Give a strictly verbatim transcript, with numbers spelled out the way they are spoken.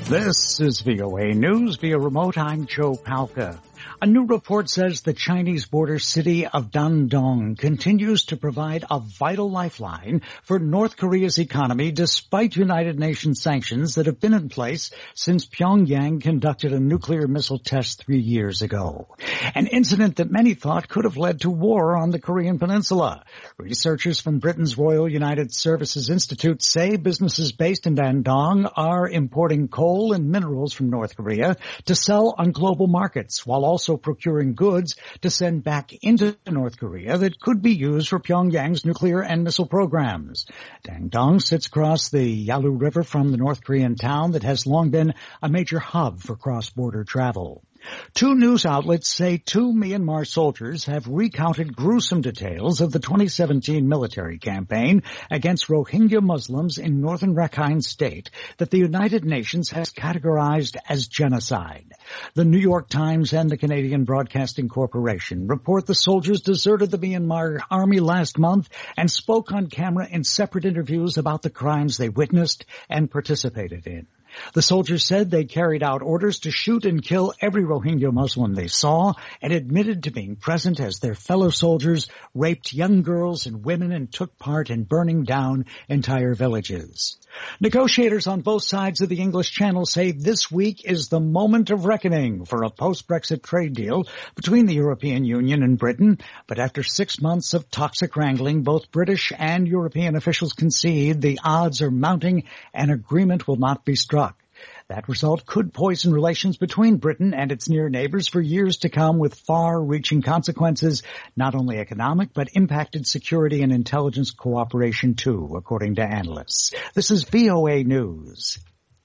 This is V O A News via remote. I'm Joe Palca. A new report says the Chinese border city of Dandong continues to provide a vital lifeline for North Korea's economy despite United Nations sanctions that have been in place since Pyongyang conducted a nuclear missile test three years ago. An incident that many thought could have led to war on the Korean peninsula. Researchers from Britain's Royal United Services Institute say businesses based in Dandong are importing coal and minerals from North Korea to sell on global markets, while also procuring goods to send back into North Korea that could be used for Pyongyang's nuclear and missile programs. Dandong sits across the Yalu River from the North Korean town that has long been a major hub for cross-border travel. Two news outlets say two Myanmar soldiers have recounted gruesome details of the twenty seventeen military campaign against Rohingya Muslims in northern Rakhine State that the United Nations has categorized as genocide. The New York Times and the Canadian Broadcasting Corporation report the soldiers deserted the Myanmar army last month and spoke on camera in separate interviews about the crimes they witnessed and participated in. The soldiers said they carried out orders to shoot and kill every Rohingya Muslim they saw and admitted to being present as their fellow soldiers raped young girls and women and took part in burning down entire villages. Negotiators on both sides of the English Channel say this week is the moment of reckoning for a post-Brexit trade deal between the European Union and Britain. But after six months of toxic wrangling, both British and European officials concede the odds are mounting and agreement will not be struck. That result could poison relations between Britain and its near neighbors for years to come, with far-reaching consequences, not only economic, but impacted security and intelligence cooperation too, according to analysts. This is V O A News.